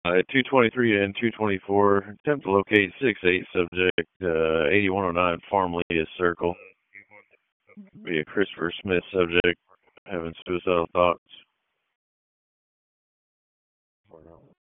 At 223 and 224, attempt to locate 6-8 subject 8109 Farmley Circle. Be a Christopher Smith subject having suicidal thoughts.